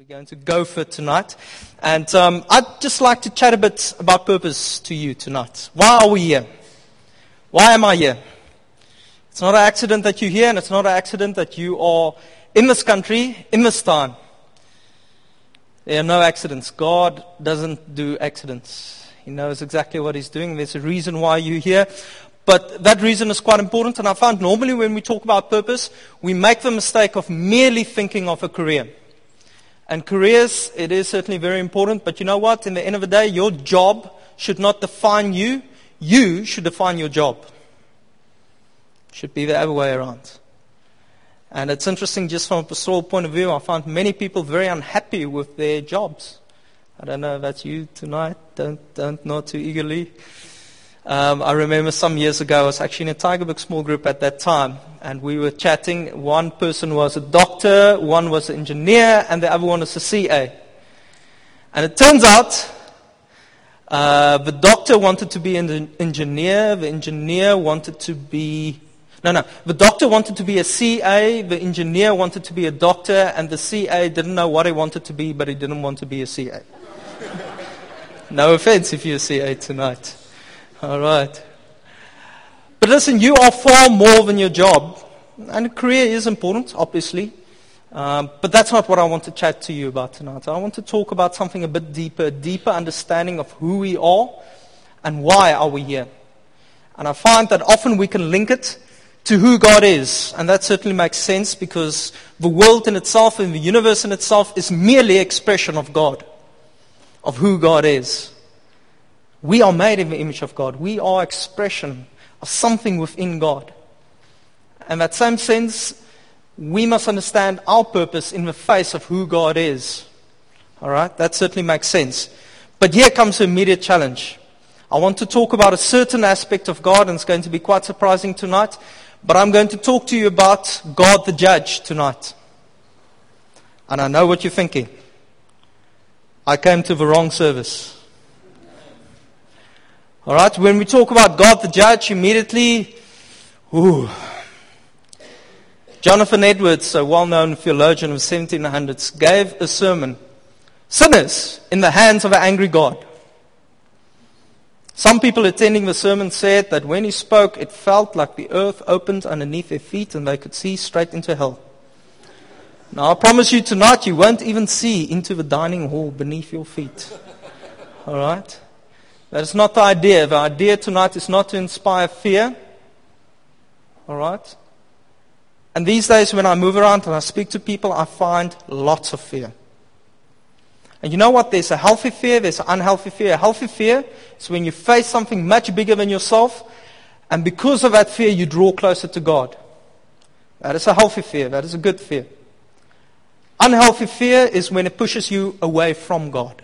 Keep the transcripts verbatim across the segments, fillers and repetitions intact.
We're going to go for it tonight. And um, I'd just like to chat a bit about purpose to you tonight. Why are we here? Why am I here? It's not an accident that you're here, and it's not an accident that you are in this country, in this time. There are no accidents. God doesn't do accidents. He knows exactly what He's doing. There's a reason why you're here. But that reason is quite important, and I find normally when we talk about purpose, we make the mistake of merely thinking of a career. And careers, it is certainly very important, but you know what? In the end of the day, your job should not define you. You should define your job. It should be the other way around. And it's interesting, just from a pastoral point of view, I find many people very unhappy with their jobs. I don't know if that's you tonight. Don't, don't nod too eagerly. Um, I remember some years ago, I was actually in a Tiger Book small group at that time, and we were chatting. One person was a doctor, one was an engineer, and the other one was a C A. And it turns out, uh, the doctor wanted to be an engineer, the engineer wanted to be, no, no, the doctor wanted to be a C A, the engineer wanted to be a doctor, and the C A didn't know what he wanted to be, but he didn't want to be a C A. No offense if you're a C A tonight. All right. But listen, you are far more than your job. And a career is important, obviously. Um, but that's not what I want to chat to you about tonight. I want to talk about something a bit deeper, a deeper understanding of who we are and why are we here. And I find that often we can link it to who God is. And that certainly makes sense because the world in itself and the universe in itself is merely expression of God, of who God is. We are made in the image of God. We are expression of something within God. And in that same sense, we must understand our purpose in the face of who God is. All right? That certainly makes sense. But here comes the immediate challenge. I want to talk about a certain aspect of God, and it's going to be quite surprising tonight. But I'm going to talk to you about God the Judge tonight. And I know what you're thinking. I came to the wrong service. All right, when we talk about God the Judge, immediately, ooh. Jonathan Edwards, a well-known theologian of the seventeen hundreds, gave a sermon, Sinners in the Hands of an Angry God. Some people attending the sermon said that when he spoke, it felt like the earth opened underneath their feet and they could see straight into hell. Now, I promise you tonight, you won't even see into the dining hall beneath your feet. All right? That is not the idea. The idea tonight is not to inspire fear. All right? And these days when I move around and I speak to people, I find lots of fear. And you know what? There's a healthy fear, there's an unhealthy fear. A healthy fear is when you face something much bigger than yourself, and because of that fear, you draw closer to God. That is a healthy fear. That is a good fear. Unhealthy fear is when it pushes you away from God.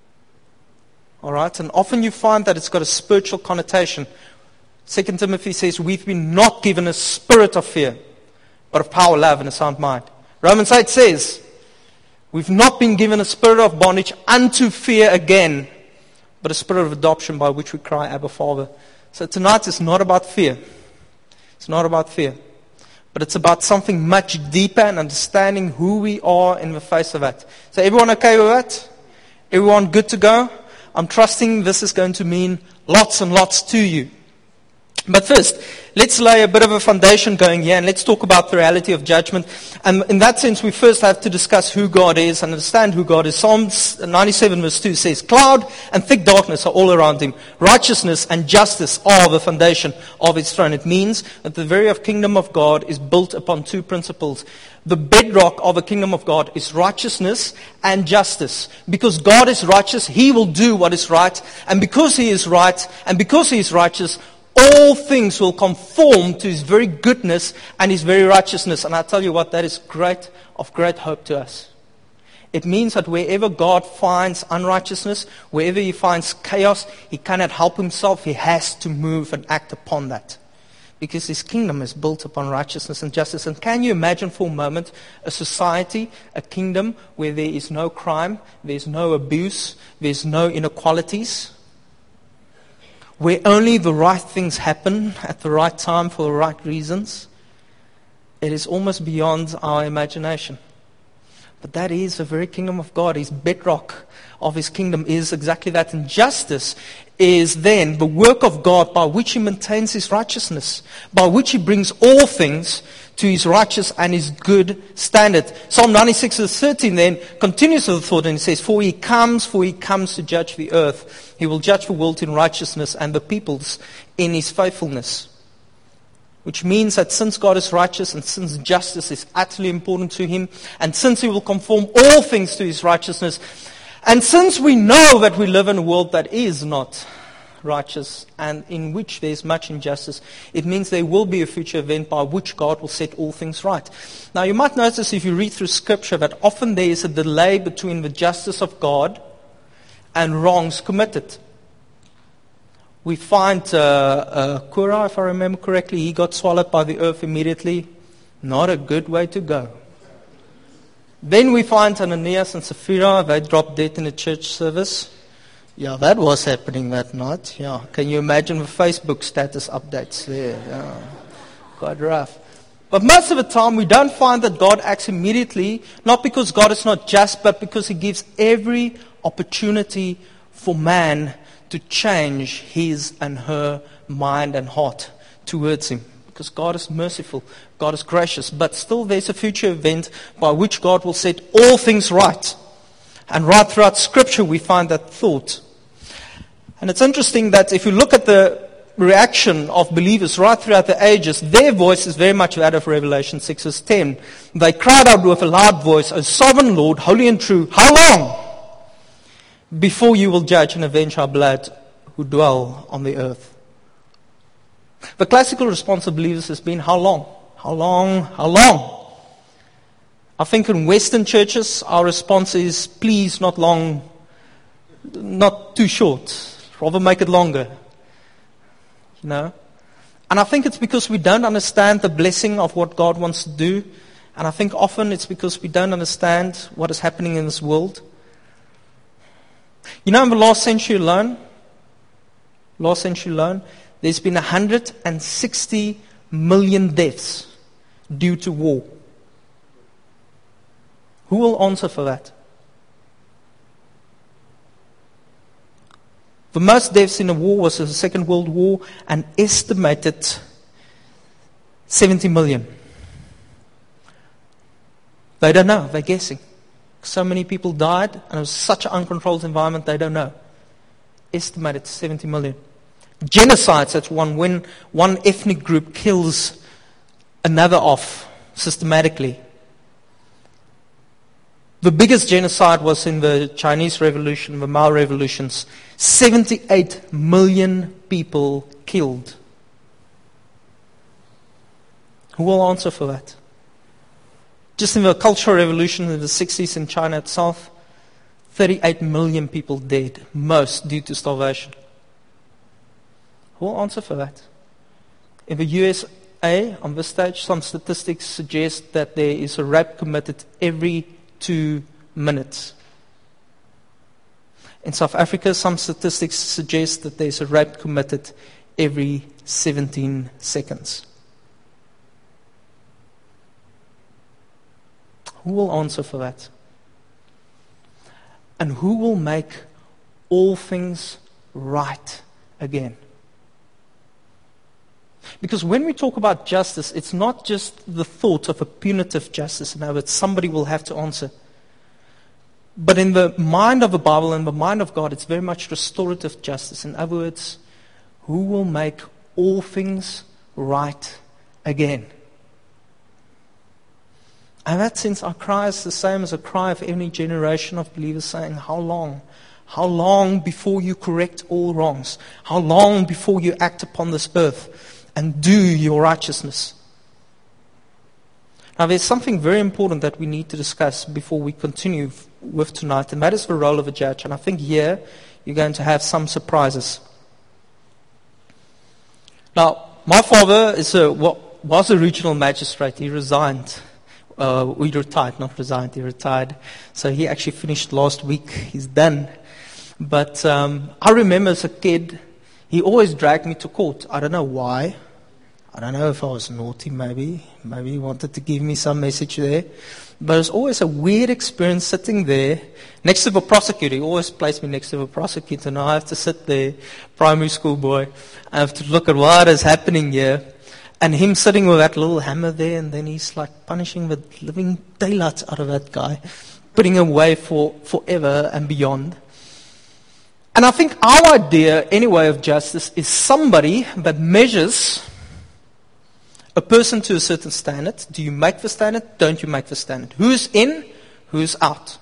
All right, and often you find that it's got a spiritual connotation. Second Timothy says, we've been not given a spirit of fear, but of power, love, and a sound mind. Romans eight says, we've not been given a spirit of bondage unto fear again, but a spirit of adoption by which we cry, Abba, Father. So tonight is not about fear. It's not about fear. But it's about something much deeper and understanding who we are in the face of that. So everyone okay with that? Everyone good to go? I'm trusting this is going to mean lots and lots to you. But first, let's lay a bit of a foundation going here, and let's talk about the reality of judgment. And in that sense, we first have to discuss who God is and understand who God is. Psalms ninety-seven verse two says, cloud and thick darkness are all around him. Righteousness and justice are the foundation of his throne. It means that the very kingdom of God is built upon two principles. The bedrock of the kingdom of God is righteousness and justice. Because God is righteous, He will do what is right. And because He is right, and because He is righteous, all things will conform to His very goodness and His very righteousness. And I tell you what, that is great, of great hope to us. It means that wherever God finds unrighteousness, wherever He finds chaos, He cannot help Himself. He has to move and act upon that. Because His kingdom is built upon righteousness and justice. And can you imagine for a moment a society, a kingdom where there is no crime, there's no abuse, there's no inequalities? Where only the right things happen at the right time for the right reasons? It is almost beyond our imagination. But that is the very kingdom of God. His bedrock of His kingdom is exactly that. And justice is then the work of God by which He maintains His righteousness, by which He brings all things to His righteous and His good standard. Psalm ninety-six verse thirteen then continues with the thought, and it says, For He comes, for He comes to judge the earth. He will judge the world in righteousness and the peoples in His faithfulness. Which means that since God is righteous and since justice is utterly important to Him, and since He will conform all things to His righteousness, and since we know that we live in a world that is not righteous and in which there is much injustice, it means there will be a future event by which God will set all things right. Now you might notice if you read through Scripture that often there is a delay between the justice of God and wrongs committed. We find uh, uh, Korah, if I remember correctly, he got swallowed by the earth immediately. Not a good way to go. Then we find Ananias and Sapphira, they dropped dead in a church service. Yeah, that was happening that night. Yeah, can you imagine the Facebook status updates there? Yeah, quite rough. But most of the time we don't find that God acts immediately, not because God is not just, but because He gives every opportunity for man to change his and her mind and heart towards Him. Because God is merciful, God is gracious, but still there's a future event by which God will set all things right. And right throughout Scripture we find that thought. And it's interesting that if you look at the reaction of believers right throughout the ages, their voice is very much that of Revelation six verse ten. They cried out with a loud voice, O sovereign Lord, holy and true, how long before you will judge and avenge our blood who dwell on the earth? The classical response of believers has been, how long? How long? How long? I think in Western churches, our response is, please, not long, not too short. Rather make it longer. You know? And I think it's because we don't understand the blessing of what God wants to do. And I think often it's because we don't understand what is happening in this world. You know, in the last century alone, last century alone, there's been one hundred sixty million deaths due to war. Who will answer for that? The most deaths in a war was the Second World War, an estimated seventy million. They don't know, they're guessing. So many people died, and it was such an uncontrolled environment, they don't know. Estimated seventy million. Genocides, that's one when one ethnic group kills another off systematically. The biggest genocide was in the Chinese Revolution, the Mao revolutions. seventy-eight million people killed. Who will answer for that? Just in the Cultural Revolution in the sixties in China itself, thirty-eight million people dead, most due to starvation. Who will answer for that? In the U S A, on this stage, some statistics suggest that there is a rape committed every two minutes. In South Africa, some statistics suggest that there is a rape committed every seventeen seconds. Who will answer for that? And who will make all things right again? Because when we talk about justice, it's not just the thought of a punitive justice, now that somebody will have to answer. But in the mind of the Bible and the mind of God, it's very much restorative justice. In other words, who will make all things right again? And that sense, our cry is the same as a cry of any generation of believers saying, how long? How long before you correct all wrongs? How long before you act upon this earth and do your righteousness? Now there's something very important that we need to discuss before we continue with tonight, and that is the role of a judge. And I think here you're going to have some surprises. Now, my father is a, was a regional magistrate. He resigned. Uh, he retired, not resigned, he retired. So he actually finished last week. He's done. But um, I remember as a kid, he always dragged me to court. I don't know why. I don't know if I was naughty, maybe. Maybe he wanted to give me some message there. But it was always a weird experience sitting there next to the prosecutor. He always placed me next to the prosecutor. Now I have to sit there, primary school boy. I have to look at what is happening here. And him sitting with that little hammer there, and then he's like punishing the living daylights out of that guy, putting him away for forever and beyond. And I think our idea, anyway, of justice is somebody that measures a person to a certain standard. Do you make the standard? Don't you make the standard? Who's in? Who's out?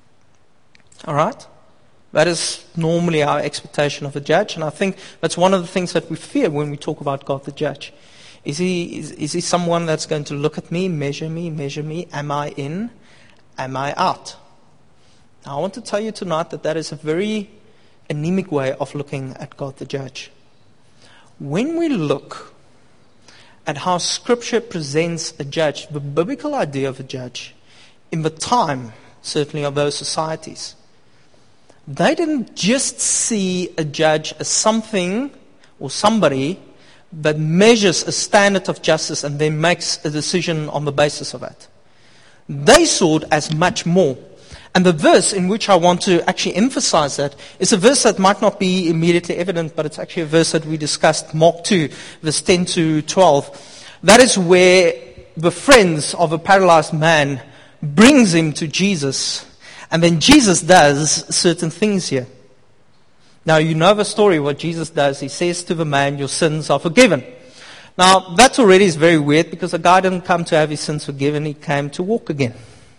All right? That is normally our expectation of a judge, and I think that's one of the things that we fear when we talk about God the judge. Is he, is, is he someone that's going to look at me, measure me, measure me? Am I in? Am I out? Now, I want to tell you tonight that that is a very anemic way of looking at God the judge. When we look at how Scripture presents a judge, the biblical idea of a judge, in the time, certainly, of those societies, they didn't just see a judge as something or somebody that measures a standard of justice and then makes a decision on the basis of it. They saw it as much more. And the verse in which I want to actually emphasize that is a verse that might not be immediately evident, but it's actually a verse that we discussed, Mark two, verse ten to twelve. That is where the friends of a paralyzed man brings him to Jesus, and then Jesus does certain things here. Now, you know the story, what Jesus does. He says to the man, your sins are forgiven. Now, that already is very weird, because the guy didn't come to have his sins forgiven, he came to walk again.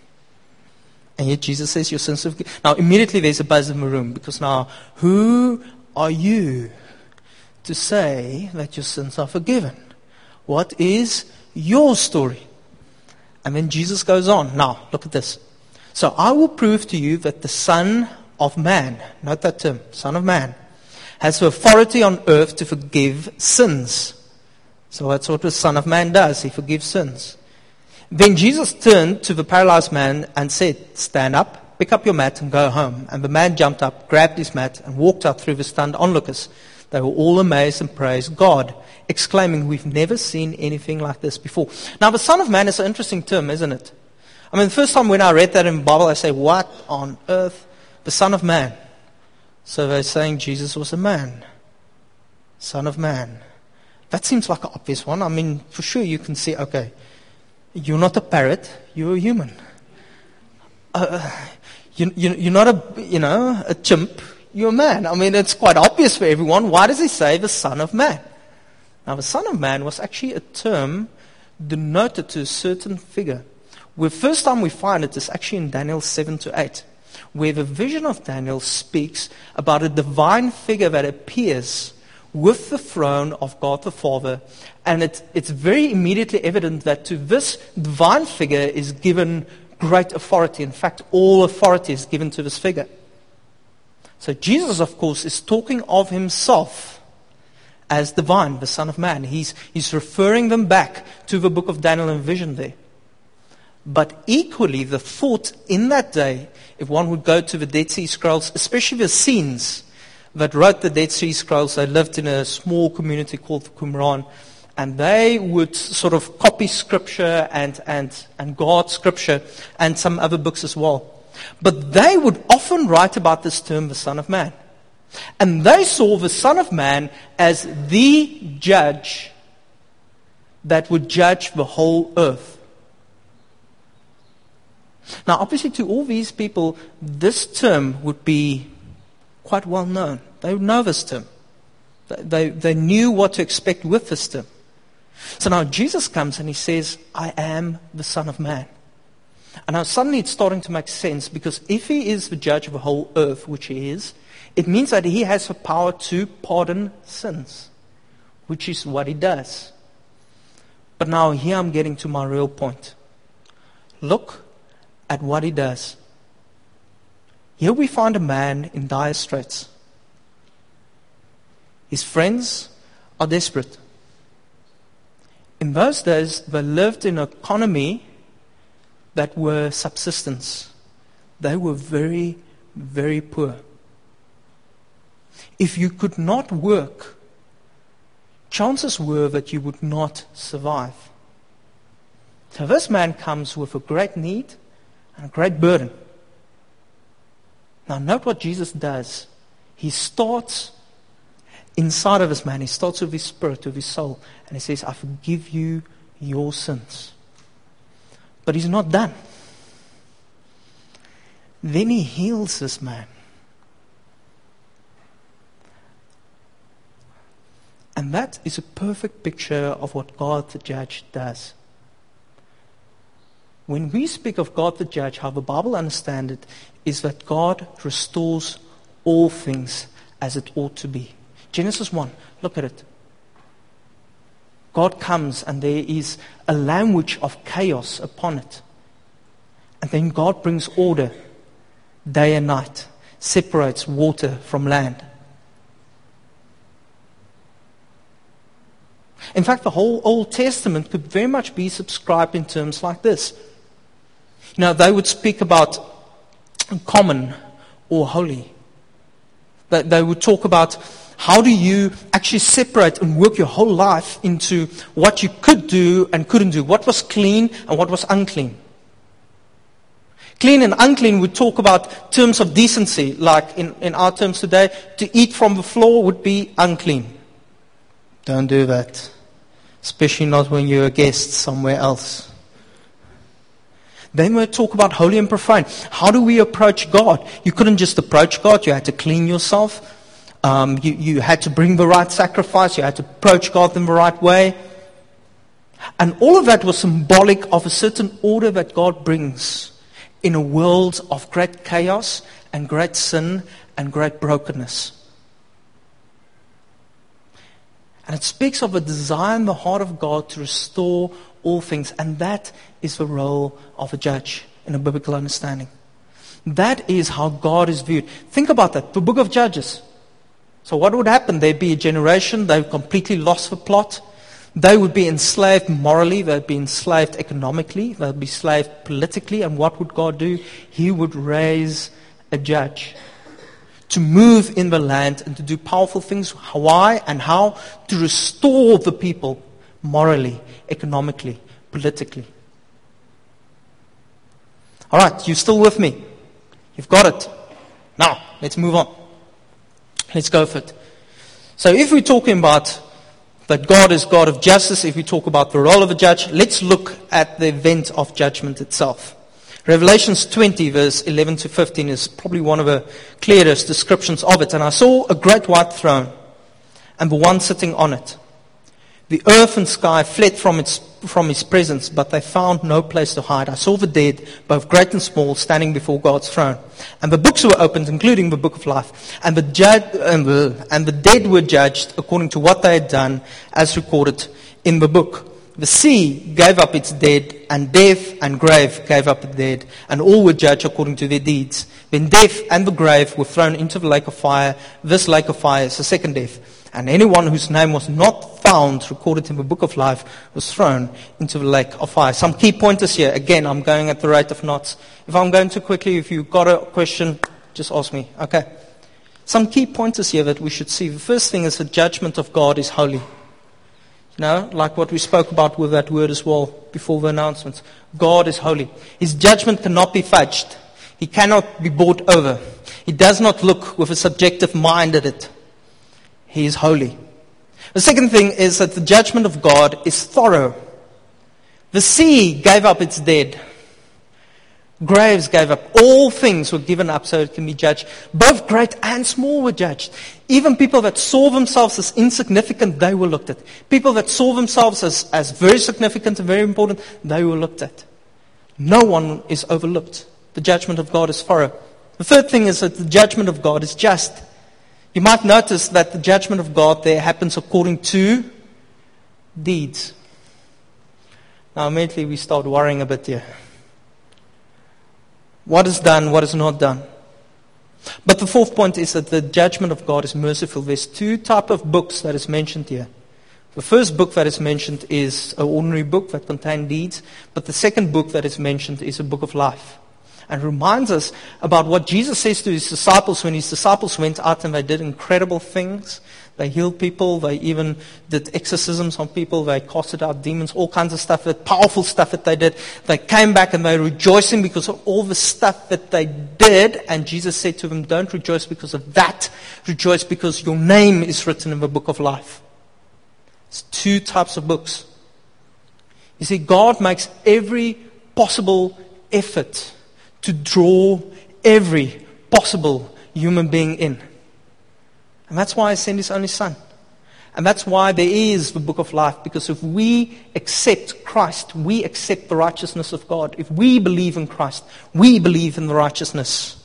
And yet Jesus says, your sins are forgiven. Now, immediately there's a buzz in the room, because now, who are you to say that your sins are forgiven? What is your story? And then Jesus goes on. Now, look at this. So I will prove to you that the Son of Man, note that term, Son of Man, has the authority on earth to forgive sins. So that's what the Son of Man does. He forgives sins. Then Jesus turned to the paralyzed man and said, stand up, pick up your mat and go home. And the man jumped up, grabbed his mat and walked out through the stunned onlookers. They were all amazed and praised God, exclaiming, we've never seen anything like this before. Now the Son of Man is an interesting term, isn't it? I mean, the first time when I read that in the Bible, I say, what on earth? The Son of Man. So they're saying Jesus was a man. Son of Man. That seems like an obvious one. I mean, for sure you can see, okay, you're not a parrot, you're a human. Uh, you, you, you're not a, you know, a chimp, you're a man. I mean, it's quite obvious for everyone. Why does he say the Son of Man? Now, the Son of Man was actually a term denoted to a certain figure. The first time we find it is actually in Daniel seven to eight, where the vision of Daniel speaks about a divine figure that appears with the throne of God the Father. And it, it's very immediately evident that to this divine figure is given great authority. In fact, all authority is given to this figure. So Jesus, of course, is talking of himself as divine, the Son of Man. He's, he's referring them back to the book of Daniel and vision there. But equally, the thought in that day, if one would go to the Dead Sea Scrolls, especially the scenes that wrote the Dead Sea Scrolls, they lived in a small community called the Qumran, and they would sort of copy Scripture and, and, and guard Scripture and some other books as well. But they would often write about this term, the Son of Man. And they saw the Son of Man as the judge that would judge the whole earth. Now, obviously, to all these people, this term would be quite well known. They would know this term. They, they knew what to expect with this term. So now Jesus comes and he says, I am the Son of Man. And now suddenly it's starting to make sense, because if he is the judge of the whole earth, which he is, it means that he has the power to pardon sins, which is what he does. But now here I'm getting to my real point. Look at what he does. Here we find a man in dire straits. His friends are desperate. In those days, they lived in an economy that were subsistence. They were very, very poor. If you could not work chances were that you would not survive. So this man comes with a great need and a great burden. Now note what Jesus does. He starts inside of this man. He starts with his spirit, with his soul. And he says, I forgive you your sins. But he's not done. Then he heals this man. And that is a perfect picture of what God the Judge does. When we speak of God the Judge, how the Bible understands it, is that God restores all things as it ought to be. Genesis one, look at it. God comes and there is a language of chaos upon it. And then God brings order, day and night, separates water from land. In fact, the whole Old Testament could very much be subscribed in terms like this. You know, they would speak about common or holy. They, they would talk about how do you actually separate and work your whole life into what you could do and couldn't do, what was clean and what was unclean. Clean and unclean would talk about terms of decency, like in, in our terms today, to eat from the floor would be unclean. Don't do that. Especially not when you're a guest somewhere else. Then we talk about holy and profane. How do we approach God? You couldn't just approach God. You had to clean yourself. Um, you, you had to bring the right sacrifice. You had to approach God in the right way. And all of that was symbolic of a certain order that God brings in a world of great chaos and great sin and great brokenness. And it speaks of a desire in the heart of God to restore all things. And that is the role of a judge in a biblical understanding. That is how God is viewed. Think about that. The book of Judges. So what would happen? There'd be a generation, they've completely lost the plot. They would be enslaved morally. They'd be enslaved economically. They'd be enslaved politically. And what would God do? He would raise a judge to move in the land and to do powerful things. Why and how? To restore the people morally, economically, politically. All right, you still with me? You've got it. Now, let's move on. Let's go for it. So if we're talking about that God is God of justice, if we talk about the role of a judge, let's look at the event of judgment itself. Revelations twenty, verse eleven to fifteen is probably one of the clearest descriptions of it. And I saw a great white throne, and the one sitting on it. The earth and sky fled from its from his presence, but they found no place to hide. I saw the dead, both great and small, standing before God's throne. And the books were opened, including the book of life. And the, judge, and the, and the dead were judged according to what they had done, as recorded in the book. The sea gave up its dead, and death and grave gave up the dead, and all were judged according to their deeds. Then death and the grave were thrown into the lake of fire. This lake of fire is the second death. And anyone whose name was not found recorded in the book of life was thrown into the lake of fire. Some key pointers here. Again, I'm going at the rate of knots. If I'm going too quickly, if you've got a question, just ask me. Okay. Some key pointers here that we should see. The first thing is the judgment of God is holy. You know, like what we spoke about with that word as well before the announcements. God is holy. His judgment cannot be fudged. He cannot be bought over. He does not look with a subjective mind at it. He is holy. The second thing is that the judgment of God is thorough. The sea gave up its dead. Graves gave up. All things were given up so it can be judged. Both great and small were judged. Even people that saw themselves as insignificant, they were looked at. People that saw themselves as, as very significant and very important, they were looked at. No one is overlooked. The judgment of God is thorough. The third thing is that the judgment of God is just. You might notice that the judgment of God there happens according to deeds. Now immediately we start worrying a bit here. What is done, what is not done. But the fourth point is that the judgment of God is merciful. There's two types of books that is mentioned here. The first book that is mentioned is an ordinary book that contains deeds. But the second book that is mentioned is a book of life. and reminds us about what Jesus says to his disciples when his disciples went out and they did incredible things. They healed people. They even did exorcisms on people. They casted out demons, all kinds of stuff, that powerful stuff that they did. They came back and they were rejoicing because of all the stuff that they did. And Jesus said to them, don't rejoice because of that. Rejoice because your name is written in the book of life. It's two types of books. You see, God makes every possible effort to draw every possible human being in. And that's why He sent His only Son. And that's why there is the book of life. Because if we accept Christ, we accept the righteousness of God. If we believe in Christ, we believe in the righteousness.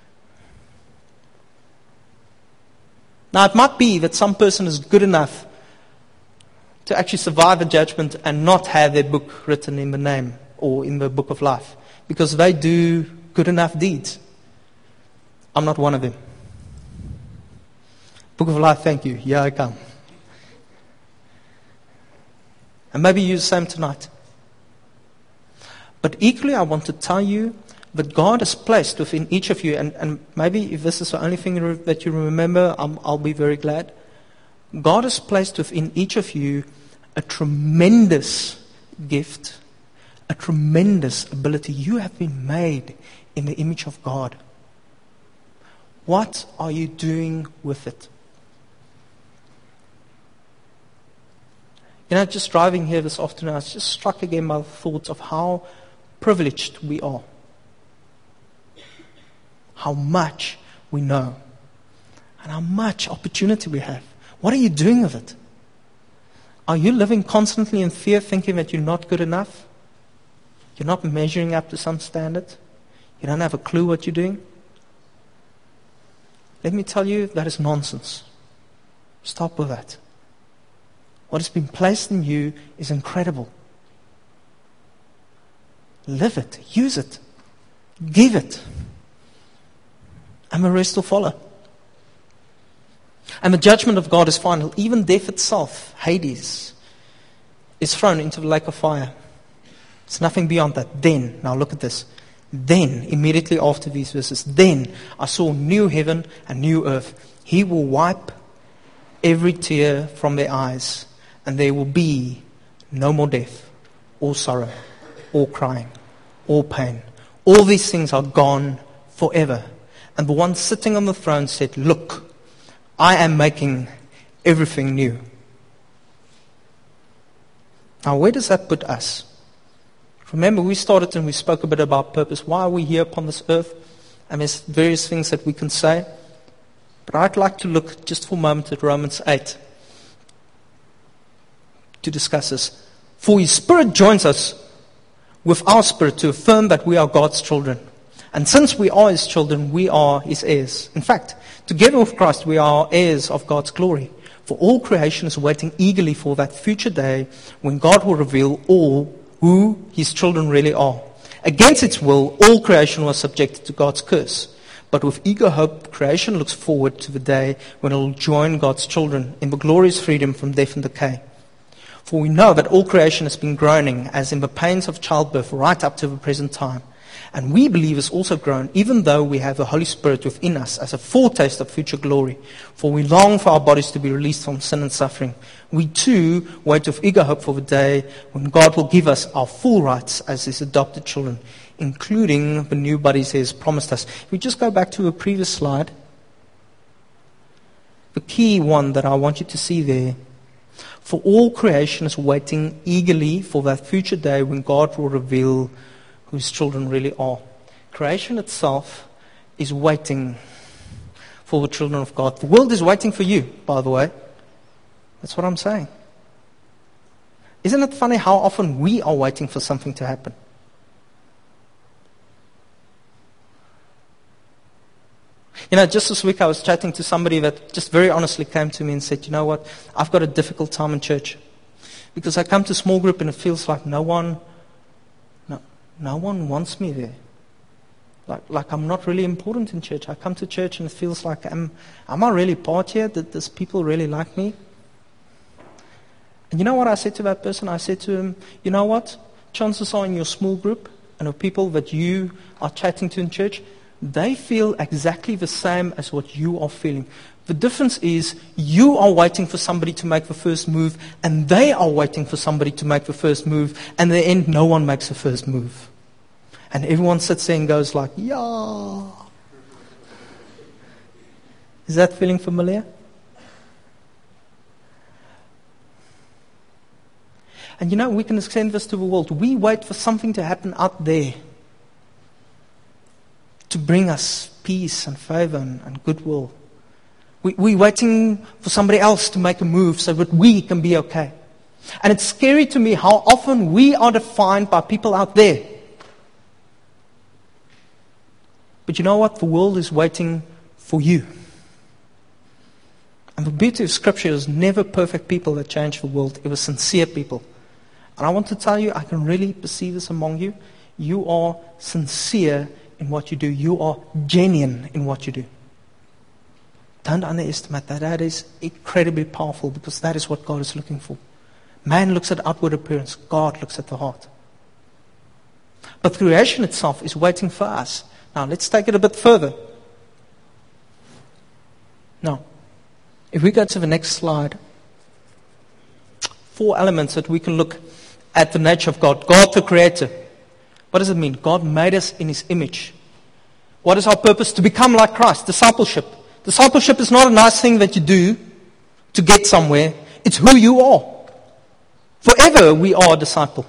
Now it might be that some person is good enough to actually survive a judgment and not have their book written in the name or in the book of life. Because they do good enough deeds. I'm not one of them. Book of life, thank you. Here I come. And maybe you're the same tonight. But equally, I want to tell you that God has placed within each of you, and, and maybe if this is the only thing that you remember, I'm, I'll be very glad. God has placed within each of you a tremendous gift, a tremendous ability. You have been made in the image of God. What are you doing with it? You know, just driving here this afternoon, I was just struck again by the thoughts of how privileged we are. How much we know. And how much opportunity we have. What are you doing with it? Are you living constantly in fear, thinking that you're not good enough? You're not measuring up to some standard? You don't have a clue what you're doing? Let me tell you, that is nonsense. Stop with that. What has been placed in you is incredible. Live it. Use it. Give it. And the rest will follow. And the judgment of God is final. Even death itself, Hades, is thrown into the lake of fire. It's nothing beyond that. Then, now look at this. Then, immediately after these verses, then I saw new heaven and new earth. He will wipe every tear from their eyes. And there will be no more death, or sorrow, or crying, or pain. All these things are gone forever. And the one sitting on the throne said, look, I am making everything new. Now, where does that put us? Remember, we started and we spoke a bit about purpose. Why are we here upon this earth? And there's various things that we can say. But I'd like to look just for a moment at Romans eight. To discuss this. For His Spirit joins us with our spirit to affirm that we are God's children. And since we are His children, we are His heirs. In fact, together with Christ, we are heirs of God's glory. For all creation is waiting eagerly for that future day when God will reveal all who His children really are. Against its will, all creation was subjected to God's curse. But with eager hope, creation looks forward to the day when it will join God's children in the glorious freedom from death and decay. For we know that all creation has been groaning as in the pains of childbirth right up to the present time. And we believers also groan, even though we have the Holy Spirit within us as a foretaste of future glory. For we long for our bodies to be released from sin and suffering. We too wait with eager hope for the day when God will give us our full rights as His adopted children, including the new bodies He has promised us. If we just go back to a previous slide, the key one that I want you to see there. For all creation is waiting eagerly for that future day when God will reveal who His children really are. Creation itself is waiting for the children of God. The world is waiting for you, by the way. That's what I'm saying. Isn't it funny how often we are waiting for something to happen? You know, just this week I was chatting to somebody that just very honestly came to me and said, you know what, I've got a difficult time in church. Because I come to small group and it feels like no one, no, no one wants me there. Like, like I'm not really important in church. I come to church and it feels like, am, am I really part here? Did these people really like me? And you know what I said to that person? I said to him, you know what? Chances are in your small group, and of people that you are chatting to in church, they feel exactly the same as what you are feeling. The difference is you are waiting for somebody to make the first move, and they are waiting for somebody to make the first move, and in the end, no one makes the first move. And everyone sits there and goes like, yeah. Is that feeling familiar? And you know, we can extend this to the world. We wait for something to happen out there to bring us peace and favor and, and goodwill. We, we're waiting for somebody else to make a move so that we can be okay. And it's scary to me how often we are defined by people out there. But you know what? The world is waiting for you. And the beauty of Scripture is never perfect people that change the world. It was sincere people. And I want to tell you, I can really perceive this among you. You are sincere in what you do. You are genuine in what you do. Don't underestimate that. That is incredibly powerful because that is what God is looking for. Man looks at outward appearance. God looks at the heart. But creation itself is waiting for us. Now, let's take it a bit further. Now, if we go to the next slide, four elements that we can look at the nature of God. God the Creator. What does it mean? God made us in His image. What is our purpose? To become like Christ. Discipleship. Discipleship is not a nice thing that you do to get somewhere. It's who you are. Forever we are a disciple.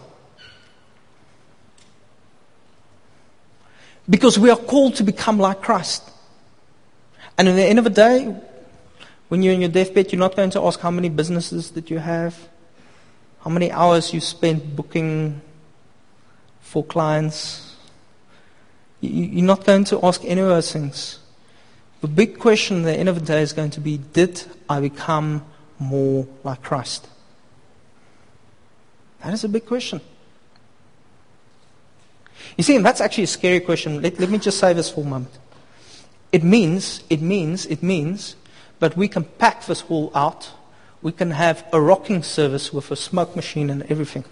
Because we are called to become like Christ. And at the end of the day, when you're in your deathbed, you're not going to ask how many businesses that you have, how many hours you spent booking for clients. You're not going to ask any of those things. The big question at the end of the day is going to be, did I become more like Christ? That is a big question. You see, and that's actually a scary question. Let, let me just say this for a moment. It means, it means, it means that we can pack this all out. We can have a rocking service with a smoke machine and everything.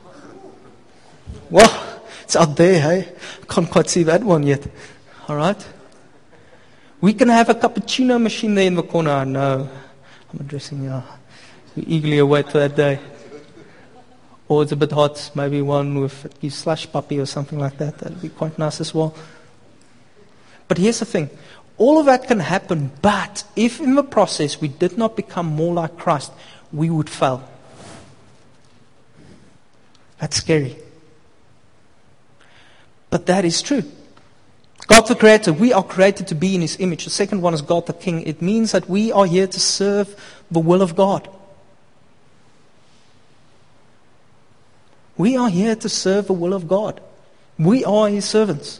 Well, it's out there, hey? I can't quite see that one yet. All right? We can have a cappuccino machine there in the corner. I know. I'm addressing you. We eagerly await for that day. Or it's a bit hot, maybe one with a slush puppy or something like that. That would be quite nice as well. But here's the thing. All of that can happen, but if in the process we did not become more like Christ, we would fail. That's scary. But that is true. God the Creator, we are created to be in His image. The second one is God the King. It means that we are here to serve the will of God. We are here to serve the will of God. We are His servants.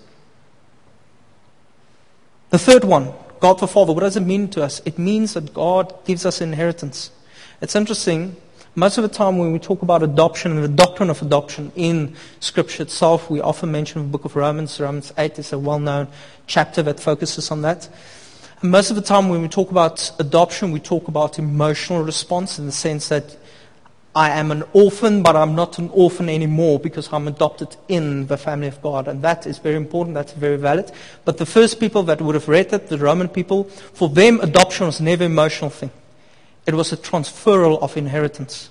The third one, God the Father. What does it mean to us? It means that God gives us inheritance. It's interesting. Most of the time when we talk about adoption and the doctrine of adoption in Scripture itself, we often mention the book of Romans. Romans eight is a well-known chapter that focuses on that. And most of the time when we talk about adoption, we talk about emotional response in the sense that I am an orphan, but I'm not an orphan anymore because I'm adopted in the family of God. And that is very important. That's very valid. But the first people that would have read it, the Roman people, for them adoption was never an emotional thing. It was a transferal of inheritance.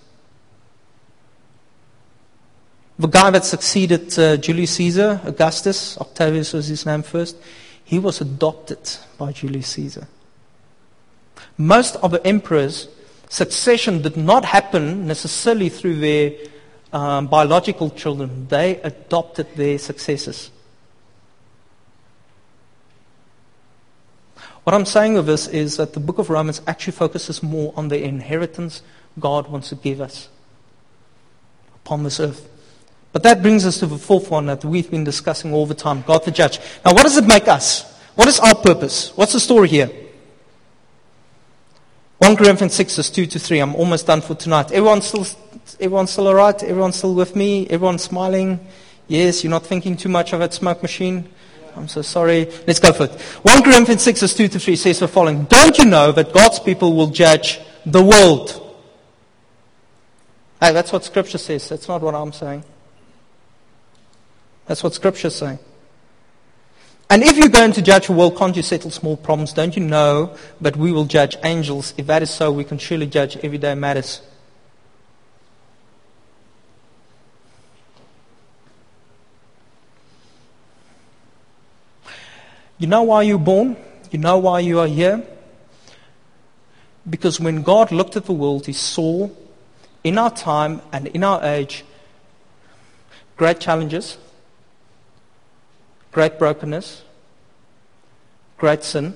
The guy that succeeded uh, Julius Caesar, Augustus, Octavius was his name first, he was adopted by Julius Caesar. Most of the emperors, succession did not happen necessarily through their um, biological children. They adopted their successors. What I'm saying with this is that the book of Romans actually focuses more on the inheritance God wants to give us upon this earth. But that brings us to the fourth one that we've been discussing all the time, God the Judge. Now, what does it make us? What is our purpose? What's the story here? First Corinthians six, verse two to three. I'm almost done for tonight. Everyone still, everyone still all right? Everyone still with me? Everyone smiling? Yes, you're not thinking too much of that smoke machine? I'm so sorry. Let's go for it. First Corinthians six, verse two to three says the following. Don't you know that God's people will judge the world? Hey, that's what Scripture says. That's not what I'm saying. That's what Scripture's saying. And if you're going to judge the world, can't you settle small problems? Don't you know? But we will judge angels. If that is so, we can surely judge everyday matters. You know why you're born? You know why you are here? Because when God looked at the world, He saw in our time and in our age great challenges, great brokenness, great sin.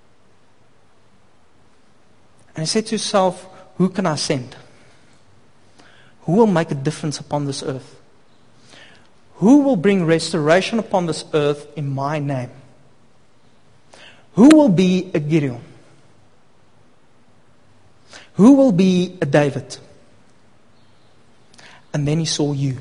And He said to Himself, who can I send? Who will make a difference upon this earth? Who will bring restoration upon this earth in my name? Who will be a Gideon? Who will be a David? And then He saw you.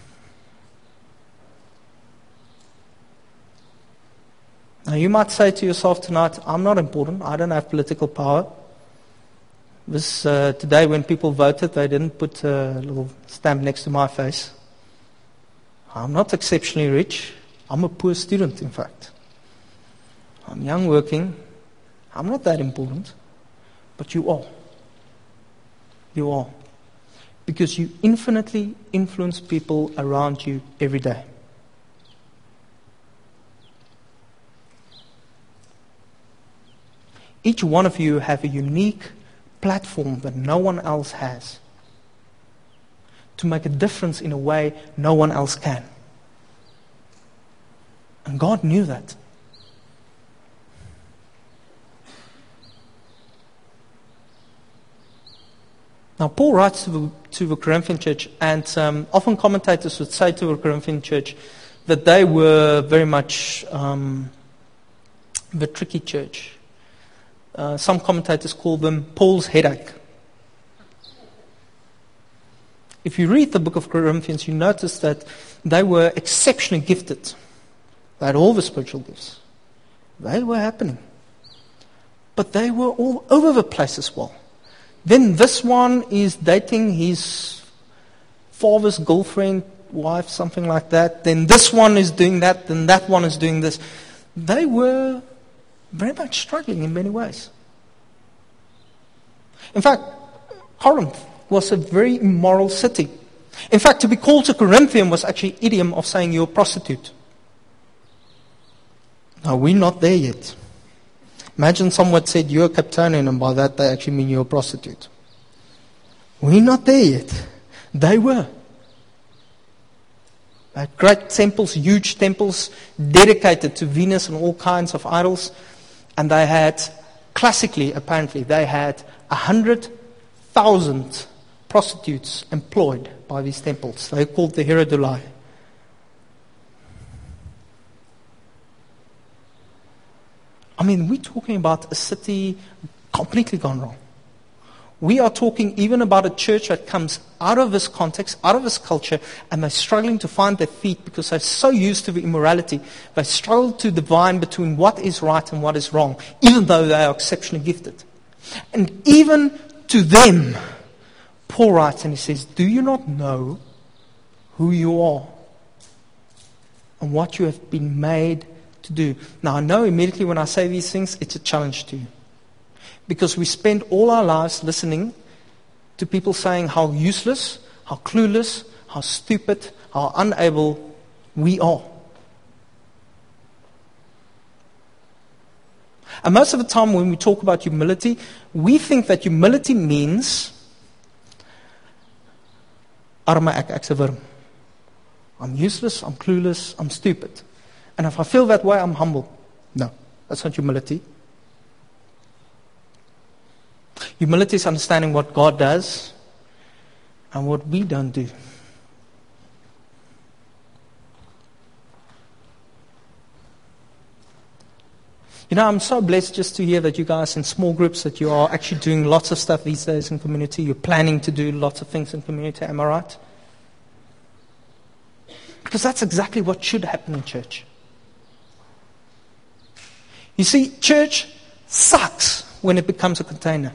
Now you might say to yourself tonight, I'm not important. I don't have political power. This uh, today when people voted, they didn't put a little stamp next to my face. I'm not exceptionally rich. I'm a poor student, in fact. I'm young working. I'm not that important. But you are. You are. Because you infinitely influence people around you every day. Each one of you have a unique platform that no one else has to make a difference in a way no one else can. And God knew that. Now, Paul writes to the, to the Corinthian church, and um, often commentators would say to the Corinthian church that they were very much um, the tricky church. Uh, some commentators call them Paul's headache. If you read the book of Corinthians, you notice that they were exceptionally gifted. They had all the spiritual gifts. They were happening. But they were all over the place as well. Then this one is dating his father's girlfriend, wife, something like that. Then this one is doing that. Then that one is doing this. They were very much struggling in many ways. In fact, Corinth was a very immoral city. In fact, to be called a Corinthian was actually idiom of saying you're a prostitute. Now, we're not there yet. Imagine someone said you're a Capetonian, and by that they actually mean you're a prostitute. We're not there yet. They were. They had great temples, huge temples, dedicated to Venus and all kinds of idols. And they had, classically, apparently, they had a hundred thousand prostitutes employed by these temples. They were called the Heroduli. I mean, we're talking about a city completely gone wrong. We are talking even about a church that comes out of this context, out of this culture, and they're struggling to find their feet because they're so used to the immorality. They struggle to divine between what is right and what is wrong, even though they are exceptionally gifted. And even to them, Paul writes and he says, do you not know who you are and what you have been made to do? Now, I know immediately when I say these things, it's a challenge to you. Because we spend all our lives listening to people saying how useless, how clueless, how stupid, how unable we are. And most of the time when we talk about humility, we think that humility means arme ek, ek's 'n wurm. I'm useless, I'm clueless, I'm stupid. And if I feel that way, I'm humble. No, that's not humility. Humility is understanding what God does and what we don't do. You know, I'm so blessed just to hear that you guys in small groups, that you are actually doing lots of stuff these days in community. You're planning to do lots of things in community. Am I right? Because that's exactly what should happen in church. You see, church sucks when it becomes a container.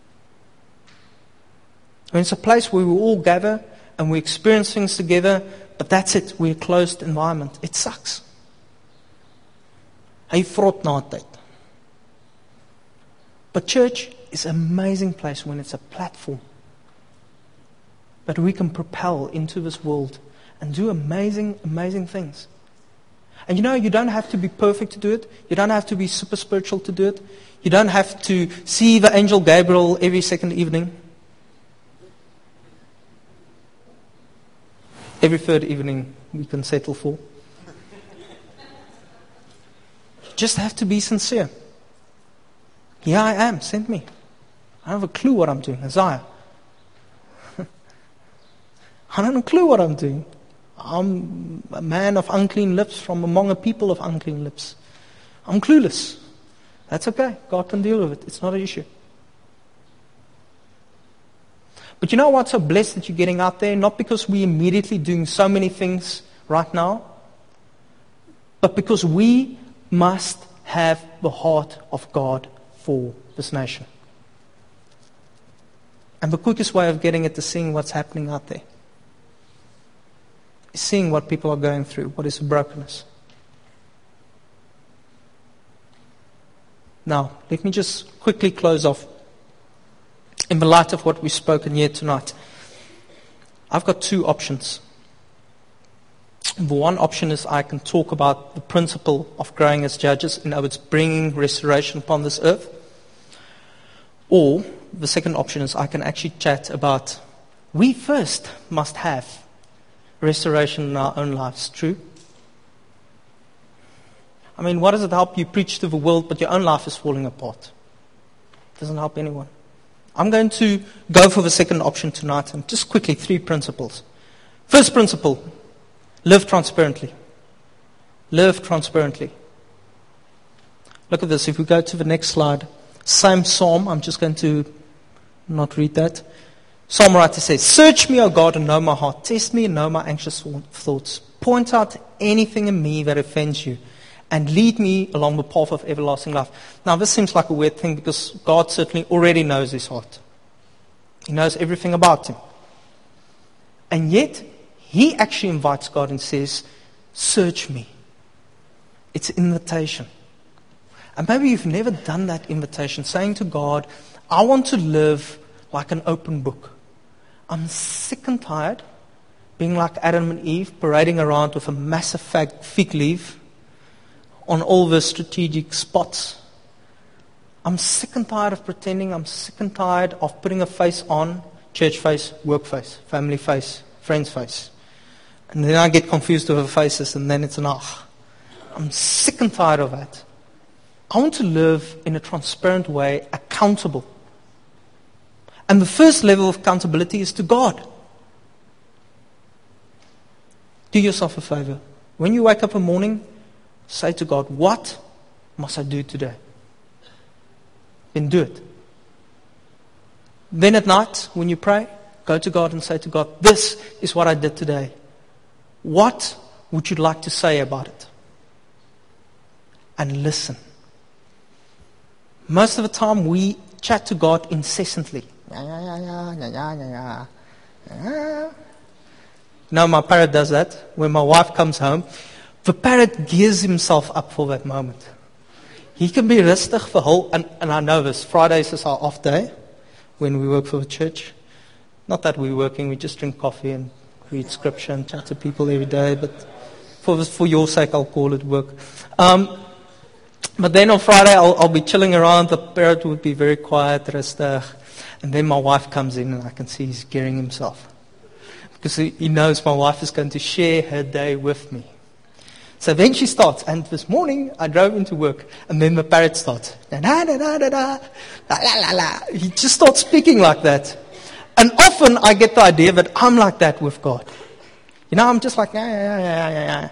When it's a place where we all gather and we experience things together, but that's it. We're a closed environment. It sucks. Hy vrot na tyd. But church is an amazing place when it's a platform that we can propel into this world and do amazing, amazing things. And you know, you don't have to be perfect to do it. You don't have to be super spiritual to do it. You don't have to see the angel Gabriel every second evening. Every third evening we can settle for. You just have to be sincere. Here I am, send me. I don't have a clue what I'm doing. Isaiah. I don't have a clue what I'm doing. I'm a man of unclean lips from among a people of unclean lips. I'm clueless. That's okay. God can deal with it. It's not an issue. But you know what's so blessed that you're getting out there? Not because we're immediately doing so many things right now, but because we must have the heart of God for this nation. And the quickest way of getting it is seeing what's happening out there. Seeing what people are going through, what is the brokenness. Now, let me just quickly close off. In the light of what we've spoken here tonight, I've got two options. The one option is I can talk about the principle of growing as judges, in other words, bringing restoration upon this earth. Or the second option is I can actually chat about we first must have restoration in our own lives. True? I mean, what does it help you preach to the world, but your own life is falling apart? It doesn't help anyone. I'm going to go for the second option tonight, and just quickly, three principles. First principle, live transparently. Live transparently. Look at this. If we go to the next slide, same psalm. I'm just going to not read that. Psalm writer says, "Search me, O God, and know my heart. Test me and know my anxious thoughts. Point out anything in me that offends you, and lead me along the path of everlasting life." Now, this seems like a weird thing because God certainly already knows his heart. He knows everything about him. And yet, he actually invites God and says, "Search me." It's an invitation. And maybe you've never done that invitation, saying to God, "I want to live like an open book. I'm sick and tired being like Adam and Eve, parading around with a massive fig leaf on all the strategic spots. I'm sick and tired of pretending. I'm sick and tired of putting a face on, church face, work face, family face, friend's face. And then I get confused with the faces, and then it's an ah. I'm sick and tired of that. I want to live in a transparent way, accountable. And the first level of accountability is to God. Do yourself a favor. When you wake up in the morning, say to God, "What must I do today?" Then do it. Then at night, when you pray, go to God and say to God, "This is what I did today. What would you like to say about it?" And listen. Most of the time, we chat to God incessantly. Now, my parrot does that. When my wife comes home, the parrot gears himself up for that moment. He can be rustig for whole, and, and I know this, Fridays is our off day when we work for the church. Not that we're working, we just drink coffee and read scripture and chat to people every day, but for for your sake, I'll call it work. Um, but then on Friday, I'll, I'll be chilling around, the parrot would be very quiet, rustig, and then my wife comes in and I can see he's gearing himself. Because he, he knows my wife is going to share her day with me. So then she starts, and this morning I drove into work, and then the parrot starts. Da, da, da, da, da, da, la, la, la. He just starts speaking like that. And often I get the idea that I'm like that with God. You know, I'm just like, yeah, yeah, yeah, yeah, yeah.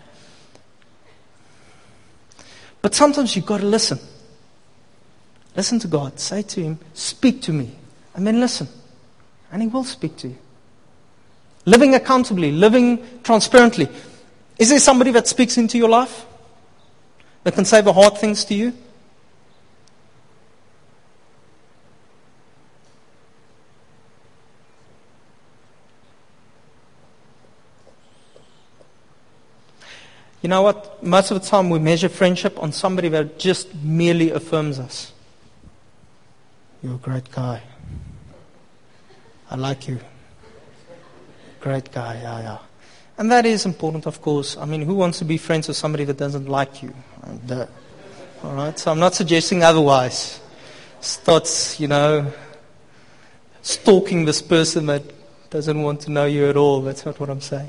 But sometimes you've got to listen. Listen to God. Say to him, "Speak to me." And then listen. And he will speak to you. Living accountably, living transparently. Is there somebody that speaks into your life? That can say the hard things to you? You know what? Most of the time we measure friendship on somebody that just merely affirms us. You're a great guy. I like you. Great guy, yeah, yeah. And that is important, of course. I mean, who wants to be friends with somebody that doesn't like you? And, uh, all right, so I'm not suggesting otherwise. Starts, you know, stalking this person that doesn't want to know you at all. That's not what I'm saying.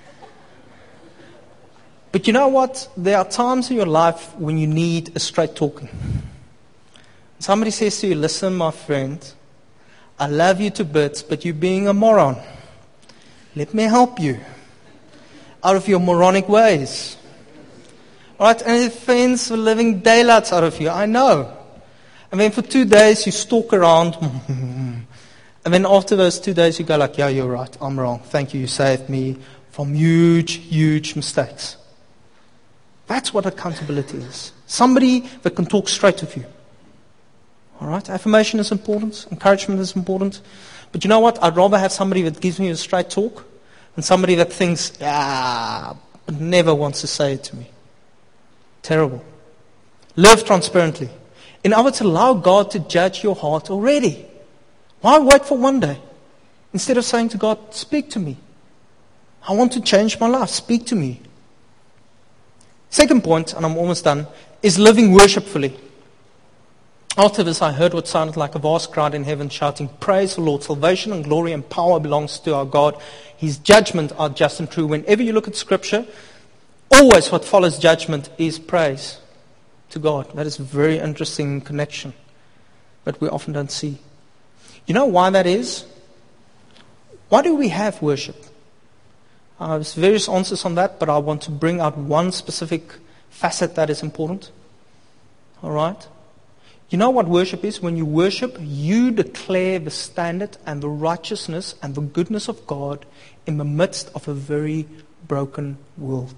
But you know what? There are times in your life when you need a straight talking. Somebody says to you, listen, my friend, I love you to bits, but you're being a moron. Let me help you out of your moronic ways. All right? And it offends the living daylights out of you. I know. And then for two days you stalk around. And then after those two days you go like, yeah, you're right. I'm wrong. Thank you. You saved me from huge, huge mistakes. That's what accountability is. Somebody that can talk straight with you. All right? Affirmation is important. Encouragement is important. But you know what? I'd rather have somebody that gives me a straight talk than somebody that thinks, ah, but never wants to say it to me. Terrible. Live transparently. In other words, allow God to judge your heart already. Why wait for one day? Instead of saying to God, speak to me. I want to change my life. Speak to me. Second point, and I'm almost done, is living worshipfully. After this, I heard what sounded like a vast crowd in heaven shouting, praise the Lord, salvation and glory and power belongs to our God. His judgment are just and true. Whenever you look at Scripture, always what follows judgment is praise to God. That is a very interesting connection, but we often don't see. You know why that is? Why do we have worship? Uh, there's various answers on that, but I want to bring out one specific facet that is important. All right? You know what worship is? When you worship, you declare the standard and the righteousness and the goodness of God in the midst of a very broken world.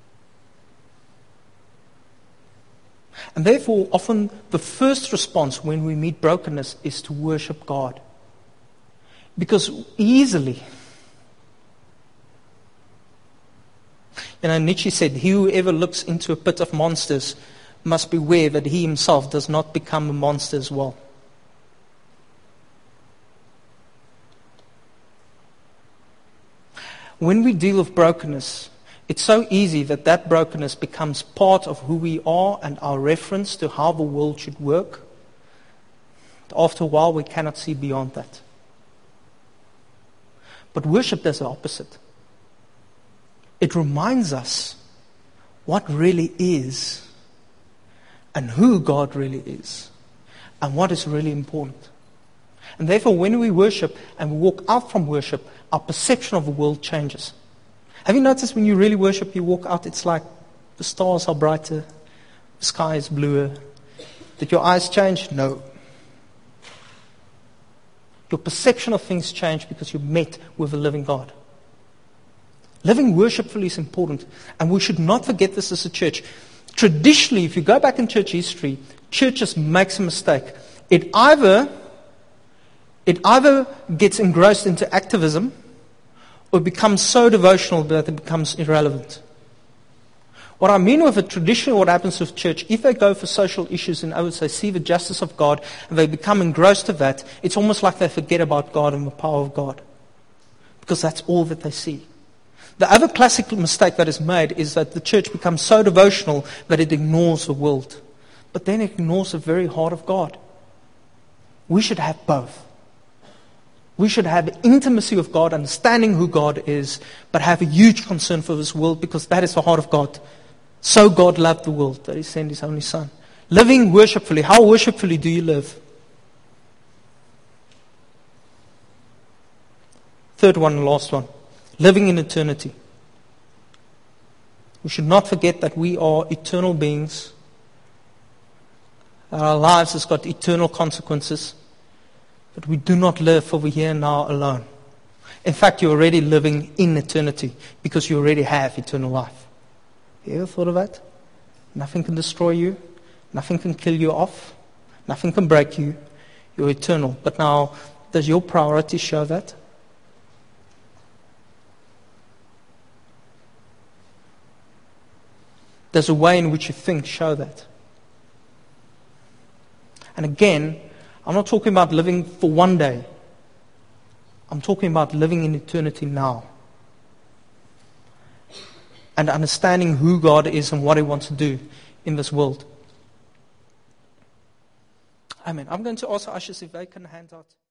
And therefore, often the first response when we meet brokenness is to worship God. Because easily, you know, Nietzsche said, he who ever looks into a pit of monsters must beware that he himself does not become a monster as well. When we deal with brokenness, it's so easy that that brokenness becomes part of who we are and our reference to how the world should work. But after a while, we cannot see beyond that. But worship does the opposite. It reminds us what really is and who God really is and what is really important. And therefore, when we worship and we walk out from worship, our perception of the world changes. Have you noticed when you really worship, you walk out, it's like the stars are brighter, the sky is bluer. Did your eyes change? No. Your perception of things change because you met with a living God. Living worshipfully is important, and we should not forget this as a church. Traditionally, if you go back in church history, churches make a mistake. It either, it either gets engrossed into activism or becomes so devotional that it becomes irrelevant. What I mean with a tradition, what happens with church, if they go for social issues and others, they see the justice of God and they become engrossed to that, it's almost like they forget about God and the power of God. Because that's all that they see. The other classic mistake that is made is that the church becomes so devotional that it ignores the world. But then it ignores the very heart of God. We should have both. We should have intimacy with God, understanding who God is, but have a huge concern for this world because that is the heart of God. So God loved the world that He sent His only Son. Living worshipfully. How worshipfully do you live? Third one and last one. Living in eternity. We should not forget that we are eternal beings. Our lives has got eternal consequences. But we do not live for the here and now alone. In fact, you're already living in eternity because you already have eternal life. You ever thought of that? Nothing can destroy you. Nothing can kill you off. Nothing can break you. You're eternal. But now, does your priority show that? Does the way in which you think show that? And again, I'm not talking about living for one day. I'm talking about living in eternity now. And understanding who God is and what He wants to do in this world. Amen. I'm going to ask ushers if they can hand out.